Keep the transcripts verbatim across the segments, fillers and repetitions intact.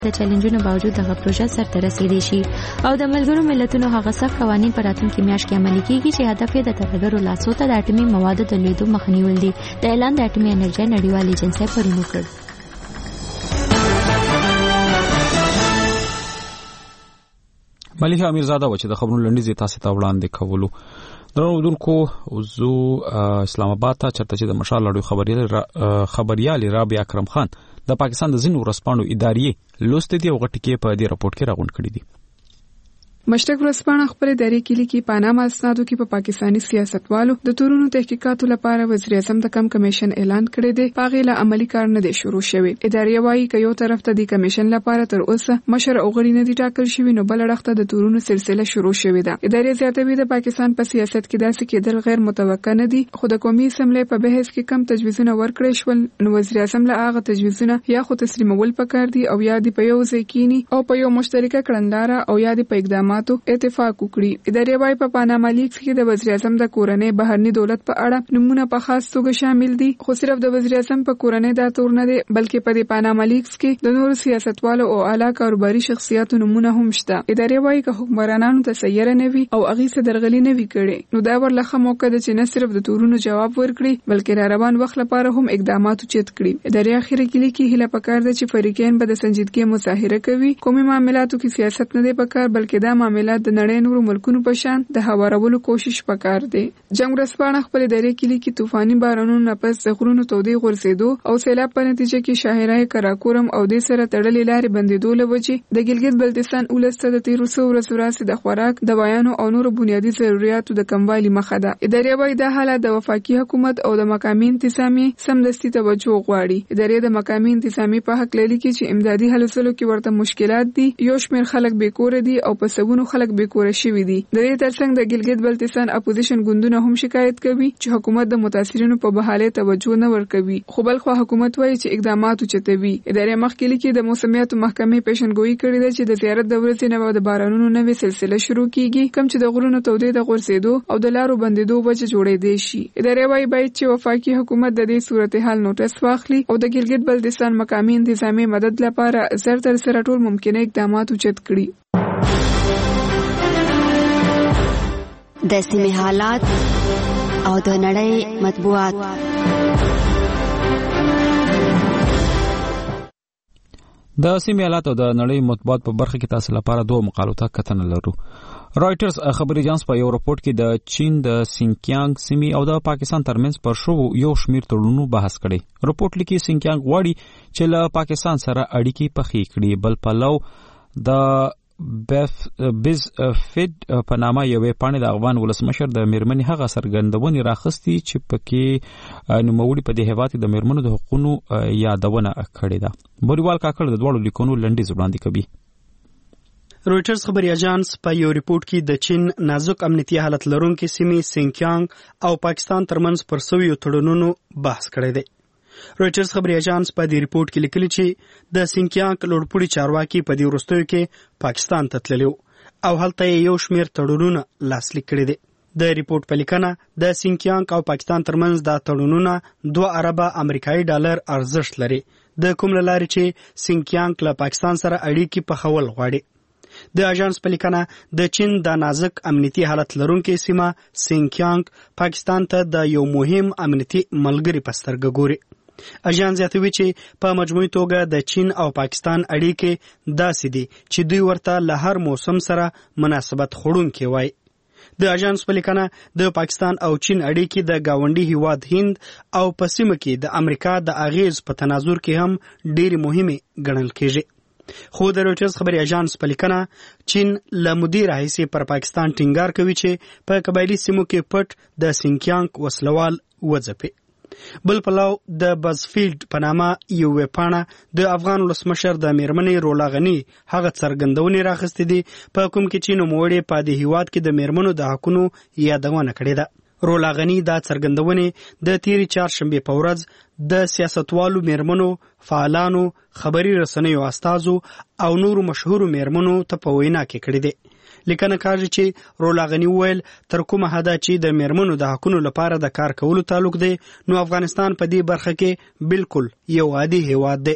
د چیلنجونو باوجود دغه پروژه سرته رسیدي شي او د ملګرو ملتونو هغه سخت قوانین په راتلونکي میاشت کې عملي کیږي چې هدف یې د ترهګرو لاسو ته د اټومي موادو د لویدو مخنیول دي. د اعلان د اټومي انرژۍ نړیوالې ایجنسۍ پرون وکړ. ملکه امیرزاده و چې د خبرونو لنډیز تاسو ته وړاندې کولو. درودونکو زو اسلام آباد ته چرته چې د مشال لړو خبريال خبريال رابعه اکرم خان د پاکستان د ځینو ورسپانو ادارې لوست دي او غټکې په دې راپورټ کې راغونډ کړی دي. مشتق ورسپانه خپل دایره کې لیکي پاناما اسنادو کې په پا پاکستاني سیاستوالو د تورونو تحقیقاتو لپاره وزیر اعظم د کم کمیشن اعلان کړی دی. پاغې له عملی کار نه دی شروع شوی. ادارې وايي چې یو طرف ته د کمیشن لپاره تر اوسه مشر او غړي نه دي ټاکل شوی، نو بل اړخ ته د تورونو سلسله شروع شوې ده. ادارې زیاتوي د پاکستان په سیاست کې داسې کېدل غیر متوقع نه دي، خو د قومي اسمبلی په بحث کې کم تجویزونه ورکړل شول، نو وزیر اعظم له هغه تجویزونه یا خو تسلیمول پکار دي او یا د په یو ځای کېني او په یو مشترکه کړنلاره او یا د په اقداماتو اتفاق وکړي. ادارې وايي په پاناما لیکس کې د وزیر اعظم د کورنۍ بهرني دولت په اړه نمونه په خاص توګه شامل دي، خو صرف د وزیر اعظم په کورنۍ دا تور نه دي، بلکې په د پاناما لیکس کې د نورو سیاستوالو او اعلی کاروباري شخصیتونو نمونه هم شته. ادارې وايي چې حکمرانانو ته سیاره نه وي او اغي څه درغلي نه وي کړي، نو دا ورلخه موقع ده چې نه صرف د تورونو جواب ورکړي بلکې را روان وخت لپاره هم اقدامات چت کړي. ادارې اخیری کې لیکي هله پکار ده چې فریقین به د سنجیدګۍ مظاهره کوي. قومي معاملاتو کې سیاست نه دی پکار بلکې دا معاملات د نړۍ نورو ملکونو په شان د هوارولو کوشش پکار دی. جنگ ورسپانه خپل دایره کې لیکي طوفاني بارانونو نه پس د غرونو تودې غورځېدو او سیلاب په نتیجه کې شاهرای کراکورم او د سره تړلې لارې بندېدو لوجې د ګلګت بلتستان ولسته د تیرو څو ورځو راځي د خوراک، دوايانو او نورو بنیادی ضرورتو د کموالي مخه ده. ادارې وايي د حالت د وفاقي حکومت او د مقامي انتظامی سمدستي توجه غواړي. ادارې د مقامي انتظامی په حق لري چې امدادي هلو ځلو کې ورته مشکلات دي. یو شمېر خلک بیکور دي او په سبونو خلک بیکور شوي دي. د دې ترڅنګ د ګلګت بلتستان اپوزیشن ګوندونه هم شکایت کوي چې حکومت د متاثرینو په بحاله توجه نه ورکوي، خو بل خو حکومت وايي چې اقدامات چتوي. ادارې مخکې لیکي د موسمیاتو محکمې پیشنګوئی کړې ده چې د زیارت د ورځې نه د بارانونو نوې سلسله شروع کیږي، کوم چې د غرونو تودې د غورځېدو او د لارو بندېدو وجه جوړېدای شي. ادارې وايي باید چې وفاقي حکومت د دې صورتحال نوټس واخلي او د ګلګت بلتستان مقامي انتظامی مدد لپاره زر تر سره ټول ممکنه اقدامات چت کړي. د سیمې حالات او د نړۍ مطبوعات. د سیمې حالات او د نړۍ مطبوعات په برخه کې تاسو لپاره دوه مقالو ته کتنه لرو. رائټرز خبري اژانس په یو راپورټ کې د چین د سینکیانګ سیمې او د پاکستان ترمنځ پر شو یو شمیر تړونونو بحث کړي. راپورټ لیکي سینکیانګ غواړي چې له پاکستان سره اړیکې پخې کړي، بل پلو د بیف بیز فید په نامه یوې پاڼې د افغان ولسمشر د میرمنې هغه څرګندونې راخستي چې پکې نوموړي په دې هیواد کې د میرمنو د حقوقو یادونه کړې ده. بوریوال کاکړ د دوړو لیکونو لنډیز وړاندې کوي. رويټرز خبري اژانس په یو ریپورت کې د چین نازک امنیتي حالت لرونکو سیمې سینکیانګ او پاکستان ترمنځ پر سویو تړونونو بحث کړی دی. رويټرز خبري اژانس په دې ریپورت کې لیکلي چې د سینکیانګ لوړپوړي چارواکي په دې وروستیو کې پاکستان ته تللي او هلته یو شمیر تړونونه لاسلیک کړي دي. د ریپورت په لیکنه د سینکیانګ او پاکستان ترمنځ د تړونونه دوه اربه امریکایي ډالر ارزښت لري، د کوم لارې چې سینکیانګ له پاکستان سره اړیکې پخول غواړي. د اژانس په لیکنه د چین د نازک امنیتي حالت لرونکو سیمه سینکیانګ پاکستان ته د یو مهم امنیتي ملګری په سترګه ګوري. اژانس زیاتوي چې په مجموعي توګه د چین او پاکستان اړیکې داسې دي چې دوی ورته له هر موسم سره مناسبت خوړونکي وای. د اژانس په لیکنه د پاکستان او چین اړیکې د گاونډي هیواد هند او په سیمه کې د امریکا د اغیز په تناظر کې هم ډېری مهمه ګڼل کېږي. خو د رويټرز خبري اژانس په لیکنه چین له مدیر حیثیت پر پاکستان ټینګار کوي چې په قبایلی سیمو کې پټ د سینکیانګ وسلوال وځپي. بل پلو د بزفیلد په نامه یو وپاڼه د افغان ولسمشر د میرمنې رولا غنی هغه څرګندونې راخستې دي په کوم کې چې نوموړي په دې هیواد کې د میرمنو د حقوقو یادونه کړې ده. رولا غنی دا څرګندونې د تیری چهارشنبه په ورځ د سیاستوالو میرمنو، فعالانو، خبري رسنیو استازو او نورو مشهورو میرمنو ته په وینا کې کړې ده. لیکنه کاږي چې رولا غنی ویل تر کومه حدا چې د میرمنو د حقوقو لپاره د کار کولو تعلق دی، نو افغانستان په دې برخه کې بالکل یو عادي هیواد دی.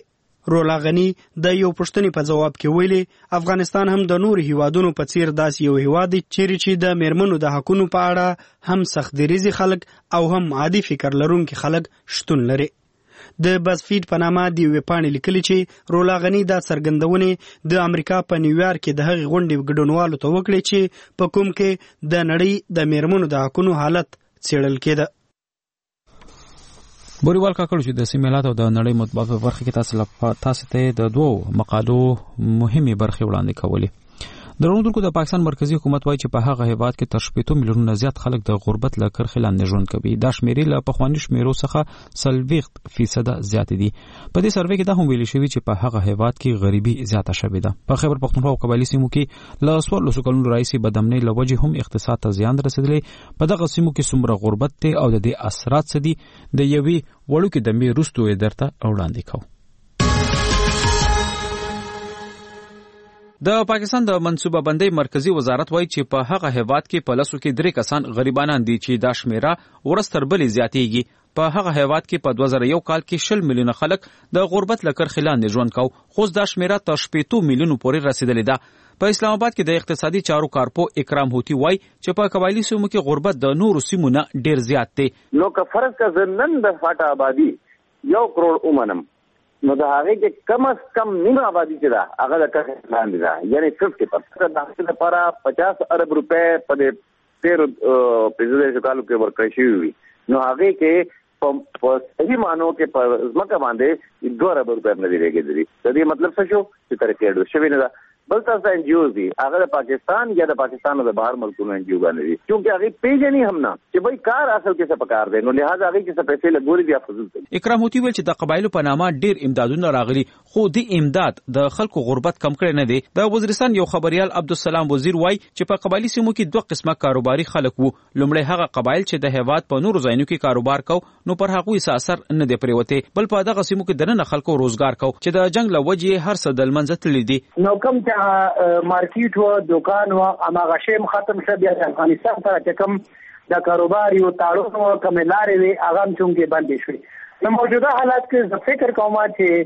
رولا غنی د یو پښتني په جواب کې ویلي افغانستان هم د نور هیوادونو په څیر داس یو هیواد دی چې د میرمنو د حقوقو په اړه هم سخت دریزي خلک او هم عادي فکر لرونکي خلک شتون لري. د بازفیډ په نامه د یوې پاڼې لیکلي چې رولا غنی دا څرګندونې د امریکا په نیویارک کې د هغې غونډې ګډونوالو ته وکړې چې په کوم کې د نړۍ د میرمنو د حقوقو حالت څېړل کېده. بوریوال کاکړ چې د سیمه او د نړۍ مطبوعات په برخه کې تاسو تاسو ته د دوو مقالو مهمه برخه وړاندې کولې. درونکو د پاکستان مرکزی حکومت وایي چې په هغه هیواد کې تر شپږ میلیونه زیات خلک د غربت له کرښې لاندې ژوند کوي. دا شمیرې له پخواني شمیرو څخه څلوېښت فیصده زیات دي. په دې سروې کې دا هم ویل شوی چې په هغه هیواد کې غریبي زیاته شوې ده. په خیبر پختونخوا او قبایلی سیمو کې له څوارلسو کلونو راهیسې بدامنۍ له وجې هم اقتصاد ته زیان رسېدلی. په دغه سیمو کې څومره غربت دی او د دې اثرات څه دي د یوې وړوکې دمې وروسته یې درته وړاندې کوو. د پاکستان د منصوبه بندۍ مرکزی وزارت وایي چې په هغه هیواد کې په لسو کې درې کسان غریبانان دي چې دا شمیره ورځ تر بلې زیاتېږي. په هغه هیواد کې په دوه زره یو کال کې شل میلیونه خلک د غربت له کرښې لاندې ژوند کوي، خو دا شمیره تر شپېتو میلیونو پورې رسېدلې ده. په اسلام آباد کې د اقتصادي چارو کارپو اکرام هوتی وایي چې په قبایلی سیمو کې غربت د نورو سیمو نه ډېر زیات دی. نو که فرض کا زنن د فاټا آبادی یو کروڑ اومنم نو د هغه کې کم از کم نیمه آبادی چې ده هغه د کرښې لاندې ده، یعنی ففټي پرسنټ د هغې لپاره پچاس ارب روپۍ په دې تېرو پنځه دېرشو کالو کې ورکړی شوي وي. نو هغې کې په صحیح معنو کې په ځمکه باندې دوه ارب روپۍ هم نه دي لګېدلي. د دې مطلب څه شو چې ترقي ډېر شوې نه ده. بل تاسو این جی اوز دي هغه د پاکستان یا د پاکستان د بهر ملکونو این جی او باندې دي، چونکه هغه پیژني هم نه چې وای کار اصل کې څه پکار دی، نو لہذا هغه کې څه پیسې لګوري بیا فزول کوي. اکرام هوتی ویل چې د قبایلو په نامه ډیر امدادونه راغلي، خو د امداد د خلکو غربت کم کړی نه دی. د وزیرستان یو خبريال عبدالسلام وزیر وای چې په قبایلی سیمو کې دوه قسمه کاروباري خلک وو. لومړی هغه قبایل چې د هیواد په نورو ځایونو کې کاروبار کو، نو پر هغه یې اثر نه دی پریوته، بل په دغه سیمو کې دنه خلکو روزګار کو چې د جنگ له وجې هر څه د لمنځه تللی دي. نو کوم چې مارکیټ و دکان و اما غشیم ختم شو، بیا افغانستان ته چې کوم د کاروبار یو تاړون و کوم لارې وي هغه هم چونکې بندې شوې. نو موجوده حالات کې زه فکر کوم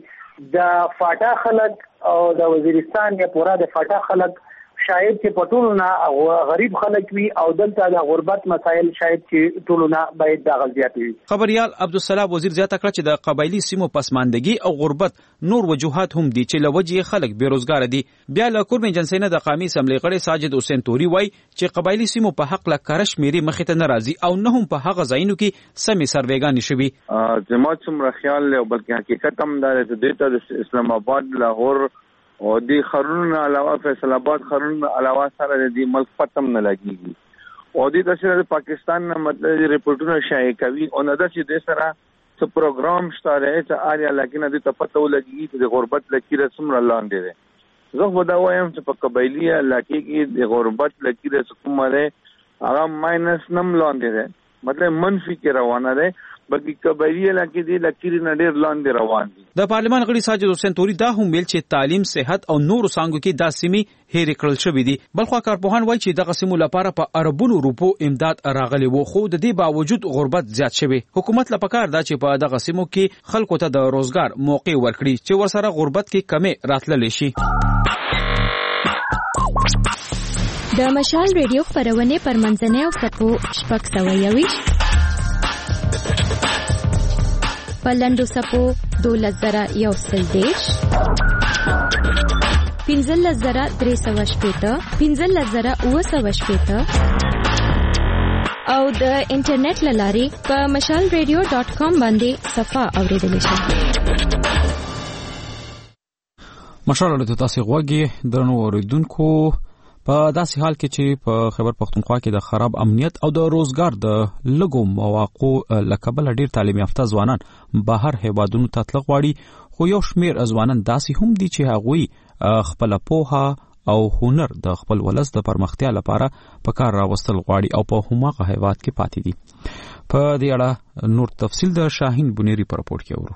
چې د فاټا خلک او د وزیرستان یا پورا د فاټا خلک شاید چې په ټولو نه غریب خلک وي او دلته د غربت مسایل شاید چې ټولو نه باید دغه زیات وي. خبريال عبدالسلام وزیر زیاته کړه چې د قبایلی سیمو پسماندګي او غربت نور وجوهات هم دي چې لوجې خلک بیروزګار دي. بیا له کورم ایجنسی نه د قومي اسمبلی غړي ساجد حسین توري وای چې قبایلی سیمو په حق لا کارش میري مخې ته ناراضي او نه هم په هغه ځایونو کې سمې سروېګان شوي. زما څومره خیال له بلکې حقیقت هم دا د د اسلام آباد لاهور او د خرونو علاوه فیصل آباد خرونو علاوه سره د ملک پتم نه لګیږي او د تاسو پاکستان نه مطلب ریپورتونه شایع کوي او نه د چې د سره څه پروګرام شته چې آیا لکه نه د پته ولګي چې د غربت لکیره څومره لاندې ده. زه خو دا وایم چې په قبایلی علاقې کې د غربت لکیره څومره ده هغه ماینس نم لاندې ده، مطلب منفي کې روانه ده، بلکې قبایلی علاقې دي لکیره نه ډېر لاندې روان دي. د پارلمان غړي ساجد حسین توري دا هم ویل چې تعلیم، صحت او نورو څانګو کې دا سیمې هېرې کړل شوې دي. بلخوا کارپوهان وایي چې دغه سیمو لپاره په اربونو روپو امداد راغلی و، خو د دې باوجود غربت زیات شوی. حکومت له پکار دا چې په دغه سیمو کې خلکو ته د روزګار موقع ورکړي چې ورسره غربت کې کمې راتللی شي. د مشال ریډیو خپرونې پر منځنۍ او سپو شپږ سوه یویشت په لنډو سپو دولس زره یو سل دېرش، پنځلس زره درې سوه شپېته، پنځلس زره اووه سوه شپېته او د انټرنیټ له لارې په مشال ریډیو ډاټ کام باندې صفحه اورېدلی شئ. مشال ریډیو تاسو غوږی درنو اوریدونکو، په داسې حال کې چې په خیبر پختونخوا کې د خراب امنیت او د روزګار د لګو مواقع لکبل ډیر تعلیم یافته ځوانان بهر هیوادونو ته تلل غواړي، خو یو شمیر ځوانان داسې هم دي چې هغوی خپل پوهه او هنر د خپل ولس د پرمختیا لپاره په کار راوستل غواړي او په هماغه هیواد کې پاتې دي. په دې اړه نور تفصیل د شاهین بنيري په راپور کې اورو.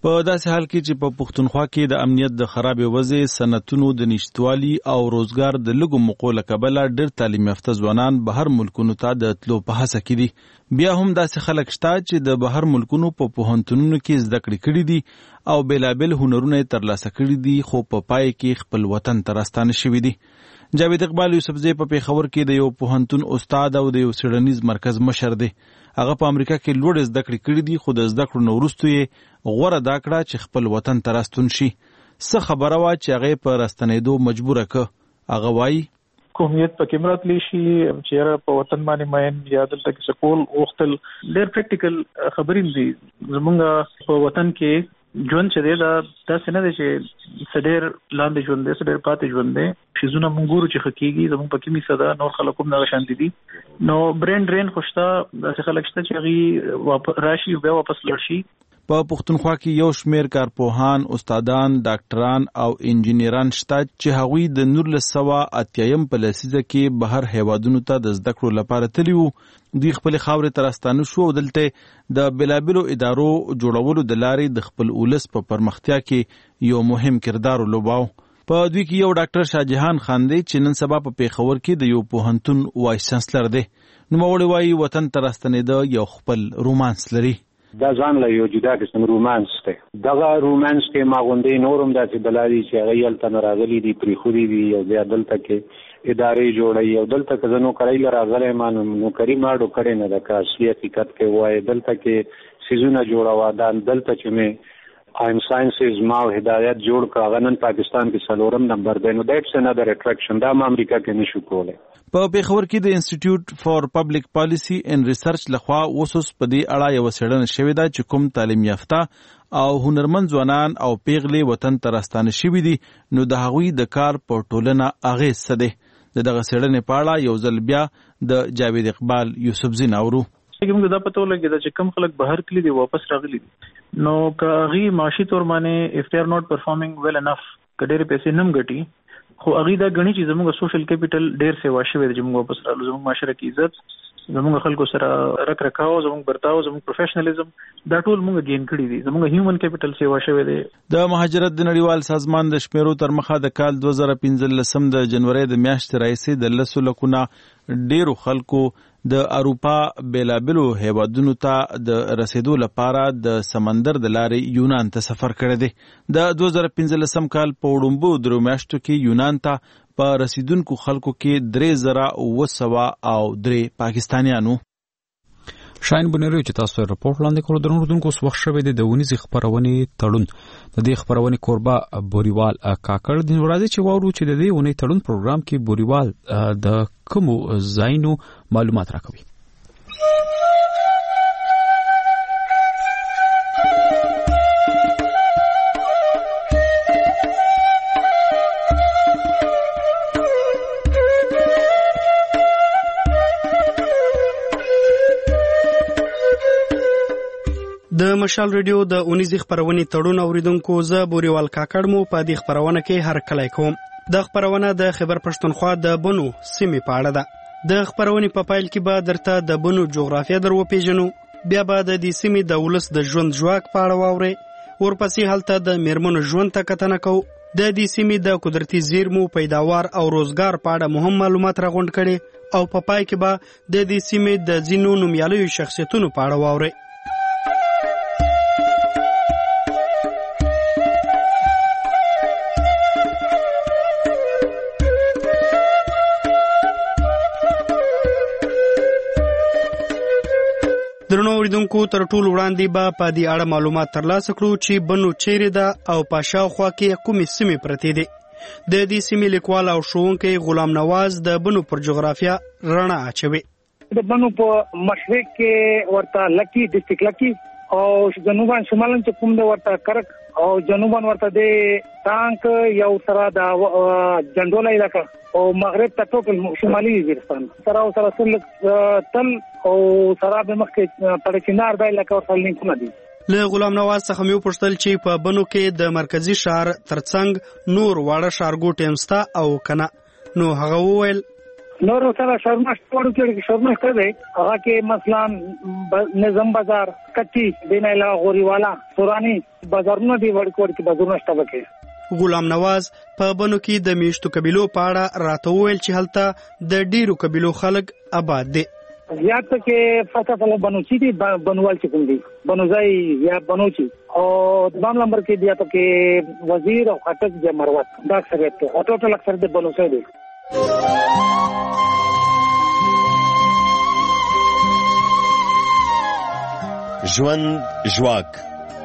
په داسې حال کې چې په پښتونخوا کې د امنیت د خرابې وضع، صنعتونو د نشتوالي او روزګار د لږو موقعو له کبله ډېر تعلیم یافته ځوانان بهر ملکونو ته د تلو په هڅه کې دي. بیا هم داسې خلک شته چې د بهر ملکونو په پوهنتونونو کې زده کړې کړي دي او بېلابېل هنرونه یې ترلاسه کړي دي، خو په پای کې خپل وطن ته راستانه شوي دي. جاوید اقبال یوسفزی په پېښور کې د یو پوهنتون استاد او د یو څېړنیز مرکز مشر دی. هغه په امریکا کې لوړې زده کړې کړې دي، خو د زده کړو نه وروسته یې غوره دا کړه چې خپل وطن ته راستون شي. څه خبره وه چې هغه یې په راستنېدو مجبوره که. هغه وایي قومیت پکې مراتلی شي چې یاره په وطن باندې مین یا دلته کې سکول غوښتل ډېر پریکټیکل خبرې دي. زمونږ په وطن کې ژوند چې دی دا داسې نه دی چې څه ډېر لاندې ژوند دی، څه ډېر پاتې ژوند دی. شیزونه مونږ ګورو چې ښه کېږي، زمونږ په کې میسه ده، نور خلک هم دغه شانتي دي. نو برین ډرین خو شته، داسې خلک شته چې هغوی راشي بیا واپس لاړ شي. په پښتونخوا کې یو شمېر کارپوهان، استادان، ډاکټران او انجینران شته چې هغوی د نولس سوه اتیایم په لسیزه کې بهر هیوادونو ته د زده کړو لپاره تللي وو. دوی خپلې خاورې ته راستانه شو او دلته د بېلابېلو ادارو جوړولو د لارې د خپل ولس په پرمختیا کې یو مهم کردار ولوباو. په دوی کې یو ډاکټر شاهجهان خان دی چې نن سبا په پېښور کې د یو پوهنتون وایس چانسلر دی. نوموړی وایي وطن ته راستنېده یو خپل رومانس لري. دا ځان له یو جدا قسم رومانس دی. دغه رومانس کې ما غوندې نور هم داسې بلادي چې هغوی هلته نه راغلي دي، پرېښودي دي، یو بیا دلته کې ادارې جوړوي. او دلته که زه نوکرۍ له راغلی ما نوکري ماډو کړې نه ده، که اصلي حقیقت کې ووایې دلته کې څیزونه جوړوه. دا دلته چې مې آیم ساینسز ما هدایت جوړ کړ، هغه نن پاکستان کې څلورم نمبر دی. نو دیټس انادر اټریکشن. دا ما امریکا کې نشو کولی. په پېښور کې د انسټیټیوټ فار پبلک پالیسی اینډ ریسرچ لخوا اوس په دې اړه یوه څېړنه شوې ده چې کوم تعلیم یافته او هنرمند ځوانان او پیغلې وطن ته راستانه شوي دي، نو د هغوی د کار په ټولنه اغېز څه دی. د دغه څېړنې په اړه یو ځل بیا د جاوید اقبال یوسفزي ناورو. موږ دا پته ولګېده چې کم خلک بهر تللي دي واپس راغلي دي، نو که هغوی معاشي طور باندې اف دې آر ناٹ پرفارمینګ ویل انف، که ډېرې پیسې نه هم ګټي، خو هغوی دا ګڼي چې زموږ سوشل کیپیټل ډېر سیوا شوی دی چې موږ واپس رالو. زموږ معاشره کې عزت، زموږ خلکو سره رک رکاو، زموږ برتاو، زموږ پروفیشنلیزم، دا ټول موږ ګین کړي دي. زموږ هیومن کیپیټل سیوا شوی دی. د مهاجرت د نړیوال سازمان د شمیرو تر مخه د کال دوه زره پنځلسم د جنورۍ د میاشتې راهیسې د لسو لکونه ډېرو خلکو د اروپا بېلابېلو هیوادونو ته د رسیدو لپاره د سمندر د لارې یونان ته سفر کړی دی. د دوه زره پنځلسم کال په وړومبو درو میاشتو کې یونان ته په رسیدونکو خلکو کې درې زره اوه سوه او درې پاکستانیانو. شاین بنیرو چې تاسو راپورټ لاندې کړو درنو دونکو وخت شوی دی د ونیزې خپرونې تړون. د دې خپرونې کوربه بوریوال کاکړ د ورځې چې واورو چې د دې ونې تړون پروګرام کې بوریوال د کومو ځایونو معلومات راکوي. د مشال ریډیو د اونیزې خپرونې تړون اوریدونکو، زه بوریوال کاکړ مو په دې خپرونه کې هرکلی کوم. د خپرونه د خیبر پښتونخوا د بنو سیمې په اړه ده. د خپرونې په پایل کې به درته د بنو جغرافیه در وپیژنو، بیا به د دې سیمې د ولس د ژوند ژواک په اړه واورئ، ورپسې هلته د میرمنو ژوند ته کتنه کوو، د دې سیمې د قدرتي زیرمو، پیداوار او روزګار په اړه مهم معلومات راغونډ کړي، او په پای کې به د دې سیمې د ځینو نومیالیو شخصیتونو په اړه واورئ. درنو اوریدونکو، تر ټولو وړاندې به په دې اړه معلومات ترلاسه کړو چې بنو چیرې ده او په شاوخوا کې کومې سیمې پرتې دي. د دې سیمې لیکوال او ښوونکی غلام نواز د بنو پر جغرافیه رڼا اچوي. د بنو په مشرق کې ورته لکی ډسټریکټ لکی او جنوبان شمالن چې کوم د ورته کرک او جنوبان ورته د تانک یو سره د جندولا علاقہ او مغرب ته ټوکل شمالي وزیرستان سره او سره سل تل او سره به مخکې پړکینار د علاقہ ورته لیکونه دي. له غلام نواز څخه مې وپوښتل چې په بنو کې د مرکزی ښار ترڅنګ نور واړه ښارګوټي هم شته او کنه، نو هغه وویل نور سره شرمښت ورو کې شرمښت دی هغه کې مثلا نظام بازار کټي دینایلا غوريوالا سوراني بازارونه دی ورکوړ کې بازارونه شته وکي غلام نواز په بنو کې د میشتو قبيلو په اړه راته وویل چې هلته د ډیرو قبيلو خلک آباد دي زیات کې فاصله بنوچي دي بنوال چې کوم دي بنوځي یا بنوچي او دوام نمبر کې بیا پکې وزیر او خټک د مروت دا اکثریت ته او ټوټل اکثر د بنوځي دي ژوند ژواک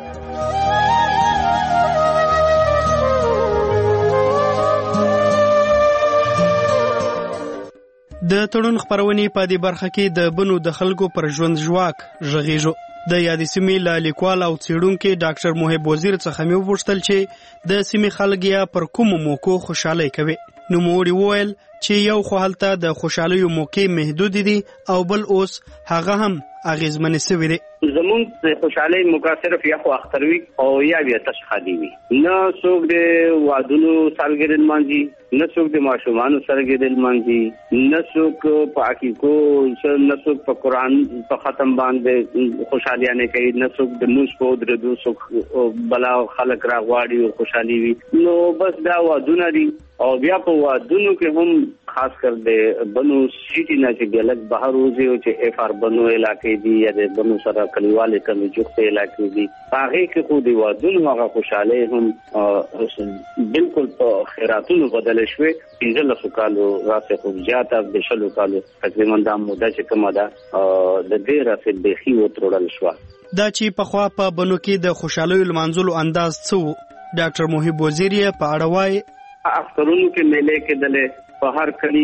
د تړون خبرونې په دې برخه کې د بنو د خلکو پر ژوند ژواک ژغېږو د یادې سیمې له لیکوال او څېړونکي ډاکټر محب وزیر څخه مې وپوښتل چې د سیمې خلک یا پر کومو موقعو خوشحالي کوي نوموړي وویل چې یو خو هلته د خوشحالیو موقع محدود دي او بل اوس هغه هم اغیزمنې سوي دي زمونږ د خوشحالۍ موقع صرف یا خو اختروي او یا بیا تشخادي وي نه څوک د وادونو سالګرې لمانځي نه څوک د ماشومانو سالګرې لمانځي نه څوک په عقیقو نه څوک په قرآن په ختم باندې خوشحالیانې کوي نه څوک د موږ په درېدو څوک بلا خلک راغواړي او خوشحالي وي نو بس دا وادونه دي او بیا په وادونو کې هم خاص کر د بنو سیټي نه چې ګلک بهر وځي او چې اف ار بنو علاقې دي یا د بنو سره کلیواله کمی جوخته علاقې دي هغه کې خو دی وادونو هغه خوشاله هم بالکل په خیراتونو بدل شوي پنځه لسو کالو راسه خو زیاته د شلو کالو تقریبا د موده چې کومه ده د دې راسه بخي و ترول شو دا چې په خوا په بنو کې د خوشاله لمانځلو انداز څو ډاکټر محب وزیر په اړه وایي اخترونو کې میلې کې دلې په هر کلی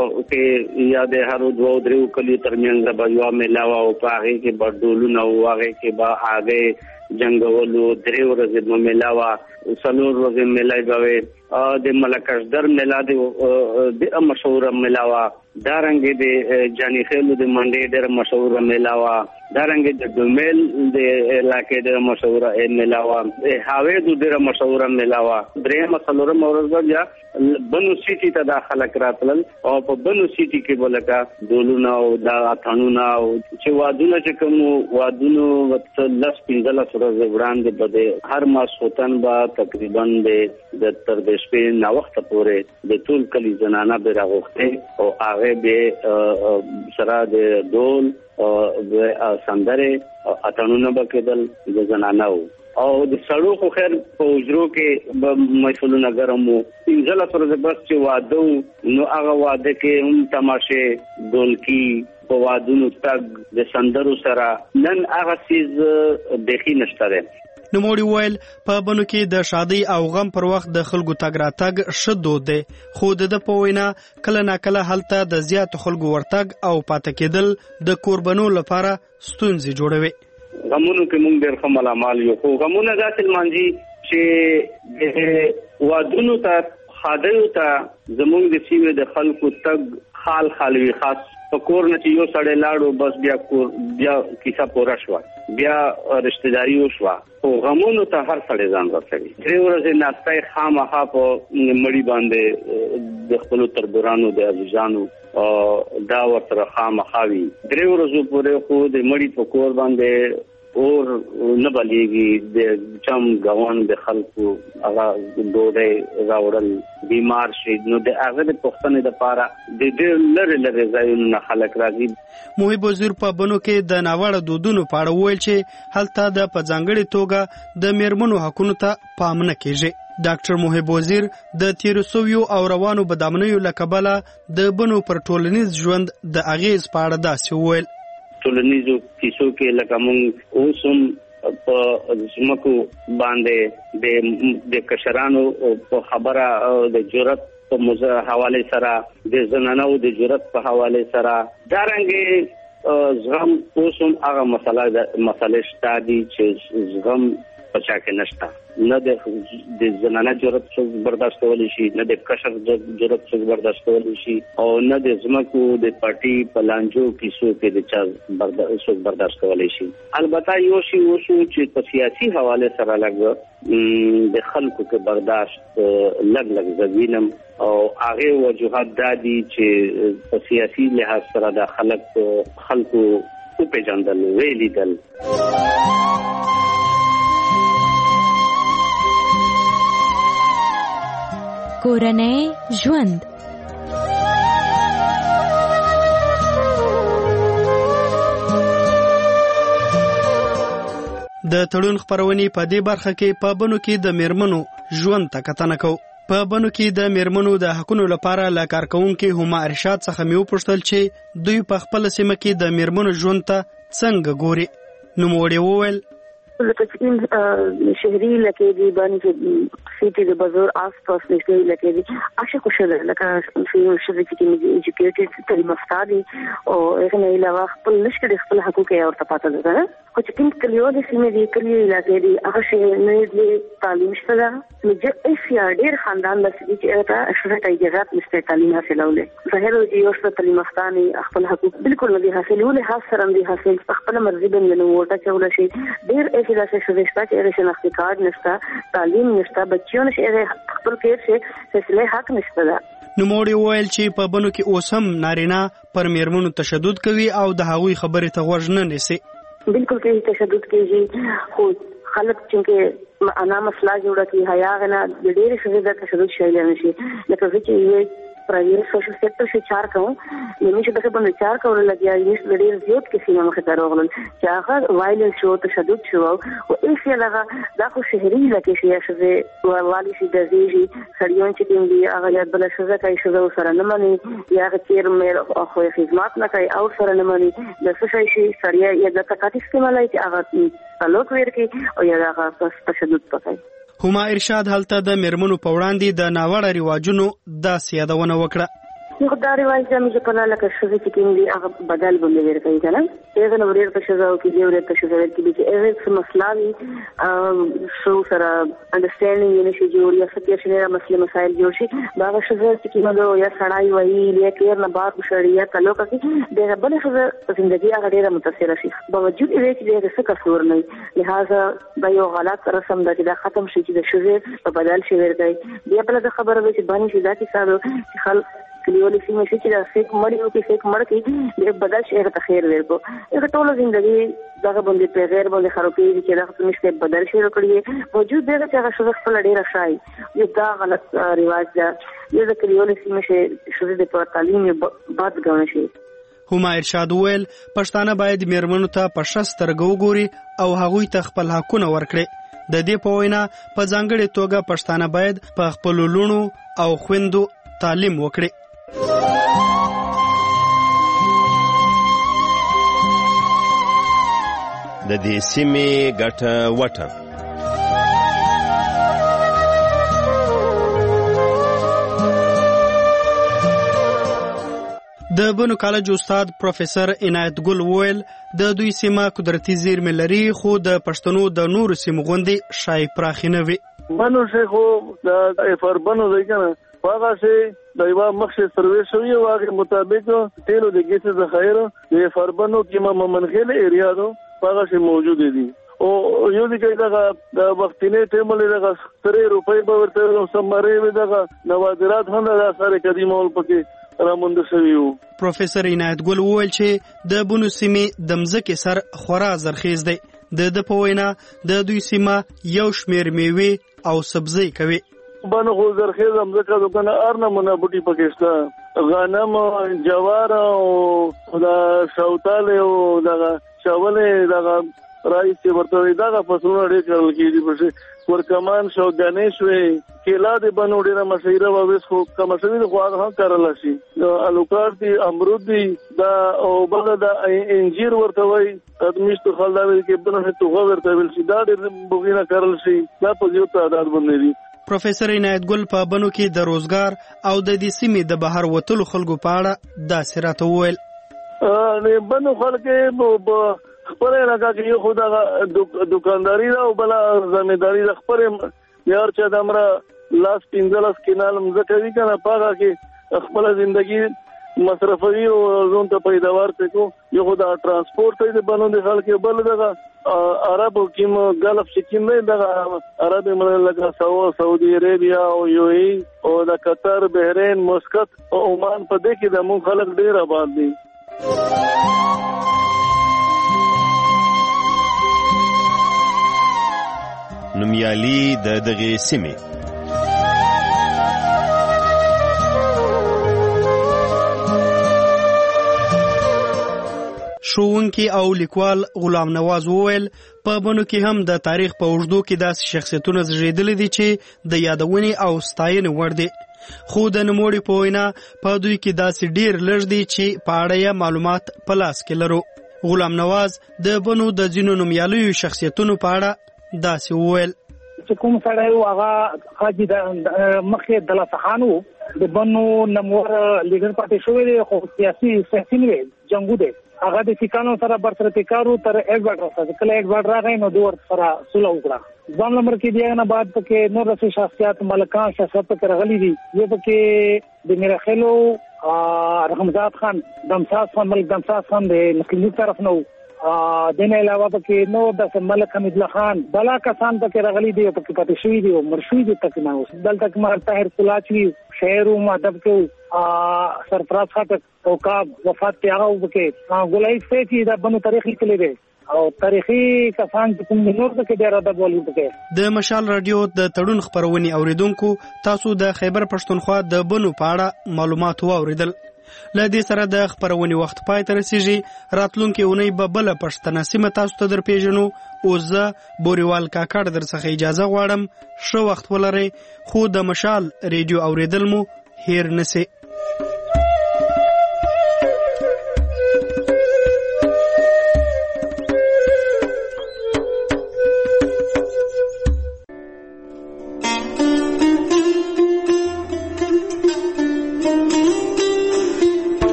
کې یا د هر دوه درو کلی ترمنځ به یو میلاوا او په هغه کې بردولونه او هغه کې به هغه جنگولو درې ورځې میلاوا څلور ورځې میلای به د ملکشدر میلا د مشهور میلاوا دارنګ د جانی خیلو د منډې ډېر مشهور میلاوا دارنګ د دومل د علاقې ډېر مشهور میلاوا هاوی د ډېر مشهور میلاوا درې مسلور مورز یا بنو سیټي ته داخله کړل او په بنو سیټي کې بلکا دولونه او دا اتانونه او چې وادونه چې کوم وادونو وت لس پنځه لس ورځې وړاندې بده هر ماس وطن با تقریبا د تر د شپې نا وخت پورې د ټول کلی زنانه به راغوخته او هغه به سره د دول او د سندره اتانونه بکدل د زنانه او د سړو خو خیر په وجرو کې به مسولونه ګرمو انځله سره بس چې واده نو هغه واده کې هم تماشه دولکی په وادونو تک د سندرو سره نن هغه چیز بخي نشته ده نوموړي وویل په بنو کې د شادۍ او غم پر وخت د خلکو تګ راتګ ښه دود دی خو د ده په وینا کله ناکله هلته د زیاتو خلکو ورتګ او پاتې کېدل د کوربنو لپاره ستونزې جوړوي غمونو کې مونږ ډېر ښه ملامال یو خو غمونه داسې لمانځي چې د وادونو ته خادیو ته زمونږ د سیمې د خلکو تګ خال خالوي خاص په کور نه چې یو سړی لاړو بس بیا کور بیا کیسه پوره شوه بیا رشتہ داری وشوه او غمونو ته هر سړی ځان ورسوي درې ورځې ناستای خامخا په مړی باندې د خپلو تربورانو د عزیزانو دا ورسره خامخاوي درې ورځې پورې خو د مړی په کور باندې اور نه بلیږي د چم غوان د خلکو هغه ډوډۍ راوړل بیمار شي نو د هغه د پښتنې د پاره د ډېر لری لری ځایونو نه خلک راځي محب وزیر په بنو کې د ناوړه دودونو په اړه وویل چې هلته د په ځانګړې توګه د میرمنو حقونو ته پام نه کیږي ډاکټر محب وزیر د تیر سویو او روانو بدامنیو لکبله د بنو پر ټولنیز ژوند د اغیز په اړه داسې وویل ټولنیزو کیسو کې لکه مونږ اوسم په زمکو باندې د د کشرانو په خبره د جرأت په موضوع حواله سره د زنانو د جرأت په حواله سره دارنګ زغم اوسم هغه مسله مسله شته دي چې زغم پچا کې نشته نه د زنانه جرأت څوک برداشت کولی شي، نه د کشر جرأت څوک برداشت کولی شي، او نه د ځمکو د پارټي په لانجو کیسو کې د چا څوک برداشت کولی شي. البته یو شی وشو چې په سیاسي حواله سره لږ د خلکو کې برداشت لږ لږ زوینم او هغه وجوهات دادي چې په سیاسي لحاظ سره د خلک خلکو په پیژندل ویلیدل. کورنۍ ژوند د تړون خبرونې په دې برخه کې په بنو کې د میرمنو ژوند ته کتنه کوو. په بنو کې د میرمنو د حقونو لپاره له کارکونکو هما ارشاد څخه مې وپوښتل چې دوی په خپل سیمه کې د میرمنو ژوند ته څنګه ګوري. نوموړي وویل لکه شهري لکه دی باندې سیټي د بازار آس پاس نشته لکه دی عاشق شوه لکه شهري چې ایجوکیټډ تعلیم یافته دي او هغه نه علاوه خپل نشکر خپل حقوق یې ورته پاتې ده. خو چې کوم کلیو د سیمې دی کلیو علاقې دی هغه شهر نه دی تعلیم شته ده نو چې ایسیا ډېر خاندان لسي چې هغه شرط اجازه نشته تعلیم حاصلوله. ظاهر دی یو څه تعلیم یافته خپل حقوق بالکل نه دي حاصلوله، خاص سره دي حاصل خپل مرزي باندې نو ورته چول شي. ډېر چې داسې شوشتا چې هغه شناختی کارت نشته، تعلیم نشته، بچیو نشه خپل کېر شي فیصله حق نشته ده. نوموړي وویل چې په بنو کې اوس هم نارینه پر میرمنو تشدد کوي او د هغوی خبرې ته غوږ نه نیسي. بالکل کوي تشدد کوي، خو خلک چې انا مسله جوړه کوي حیا غنا د ډېر څه د تشدد شایل نشي. لکه چې پرایویټ سوشل سیکټر شي چار کوم نو چې دغه باندې چار کول لګیا یې د ډېر زیات کې سیمه مخ ته راغلل چې هغه وایلنس شو تشدد شو او ایس یې لغه دا خو شهري لکه شي چې والی شي د زیږي سړیون چې کوم دی هغه یاد بل شزه کوي شزه سره نه مانی یا هغه تیر مې خو خدمات نه کوي او سره نه مانی د څه شي سړیا یا د تکاتي استعمالای چې هغه تعلق ورکی او یا هغه تشدد پکای. هما ارشاد هلته د میرمنو په وړاندې د ناوړه رواجونو داسې یادونه وکړه. یو دا رواج چې په لاله شوه چې کوم دی هغه بدل باندې ورکړي کنه هغه نو ورته شزاو کې دی ورته شزاو کې دی هغه څه مسله شو سره انډرستانډینګ یې نشي جوړ یا څه کې شنه مسله مسائل جوړ شي دا شزاو چې کوم نو یا سړای وایي یا کیر نه بار بشړیا کلو کې دغه بل شزاو ژوندۍ هغه ډیره متاثر شي باوجود یې چې دغه څه کسور نه لہذا دا یو غلط رسم ده چې دا ختم شي چې د شزاو په بدل شي ورکړي بیا بل د خبره به چې باندې شي دا چې ساده خلک کلیوالي سیمه شي چې دا فیک مړ یو کې فیک مړ کې د بدل شي هغه خیر ورکو هغه ټول ژوندۍ دغه باندې په غیر باندې خرابې چې دا څه نشته بدل شي ورکړي موجود دی چې هغه شوه خپل ډیره شای یو دا غلط رواج ده یو د کلیوالي سیمه شي شوه د په تعلیم باد غوښنه شي. هما ارشاد ویل پښتانه باید میرمنو ته په شسترګو ګوري او هغوی ته خپل حقونه ورکړي. د دې په وینا په ځانګړي توګه پښتانه باید په خپل لونو او خويندو تعلیم وکړي. د دې سیمې ګټه وټه د بنو کالج استاد پروفیسور عنایت ګل وویل د دوی سیمه قدرتي زیرمې لري خو د پښتنو د نورو سیمو غوندې شای پراخې نه وي. بنو شي خو د افربنو دی کنه هغه شي د یو مخشه سروې شوی او هغه مطابق تیلو د ګیس ذخایر د افربنو کې ممنخله ایریا دو هغه شي موجود دي او یو دي کې دا د وختینه ټیمل دغه ستري روپۍ به ورته سمره وي دغه نوادرات هم د اثر قدیمه ول پکې راموند شوی وو. پروفیسور عنایت ګل وویل چې د بنو سیمې د مځکې سر خورا زرخیز دی. د د په وینا د دوی سیمه یو شمیر میوه او سبزی کوي. بنو خو زرخیز مځکه دکنه ارنه مونږ بوټي پکېستا غنم جوار او دا شوتاله او دا چاوله دا رایس ورته دا فصلونه ډېر کول کېږي په ورکمان شو غنیش وي کېلا د بنو ډېر مشهور و وس خو کوم څه دي خو هغه کارل شي الوکار دي امرود دي دا او بل دا انجیر ورته وي ادمیشت خلداوي کې بنو ته ورته ویل شي دا ډېر بوګینه کارل شي دا په یو تعداد باندې دي. پروفیسور عنایت ګل په بنو کې د روزګار او د دې سیمې د بهر وتلو خلکو په اړه دا سراته وویل. ا نه بنو خلک خپل علاقه کې یو خدای دکانداری دا او بل زمینداری د خپل یار چې د امره لاس پینځلس کینال مزه کوي کنه پاغه کې خپل ژوندۍ مصرفي او زون ته پیداوار کو یو خدای ترانسپورت ته بنوند خلک بل دغه عربو کې غلف شکیم نه دغه عربي مملکت سعودي عربیا او یو ای او د قطر بحرین مسقط او عمان په دې کې د مون خلک ډیر آباد دي. نومیالي د دغه سیمې ښوونکي او لیکوال غلام نواز وویل په بنو کې هم د تاریخ په اوږدو کې داسې شخصیتونه زیږېدلي دي چې د یادونې او ستاینې وړ دي، خو د نوموړي په وینا په دوی کې داسې ډیر لږ دي چې په اړه یې معلومات په لاس کې لرو. غلام نواز د بنو د ځینو نومیالیو شخصیتونو په اړه داسې وویل چې کوم سړی و هغه حاجي د مخې د لاسخانو د بنو نمور لیډر پاتې شوی دی، خو سیاسي سیاسي نه جنګو دی. هغه د سکانو سره برسرتی کارو تر ایډوارډ راځي، کله ایډوارډ راغی نو دوی سره سوله وکړه. ځان لمر کې دی نه بعد پکې نور رسي شخصیت ملکان شخصیت پکې راغلي دي، یو پکې د میرخلو رحمزاد خان، دمساز خان، ملک دمساز خان د مسلمي طرف نو دنه علاوه پکې نو د ملک حمید الله خان بلا کسان پکې راغلي دي، پکې پاتې شوی دي او مرشوی دي تک نه اوس دلته کې مار طاهر کلاچوي شعر او ادب کې سرفراز خاطر او کا وفات پیغام وکړي غولای چې د بنو تاریخ لیکلي دي او تاریخي کسان چې کوم نور د ډیر ادب ولې وکړي. د مشال رادیو د تړون خبرونې اوریدونکو تاسو د خیبر پښتونخوا د بنو په اړه معلومات واوریدل. لدې سره د خبرونې وخت پای ته رسیږي. راتلونکي اونۍ به بل پښتنه سیمه تاسو ته در پیژنو. او زه بوریوال کاکړ در څخه اجازه غواړم. ښه وخت ولرئ، خو د مشال ریډیو اوریدل مو هیر نسی.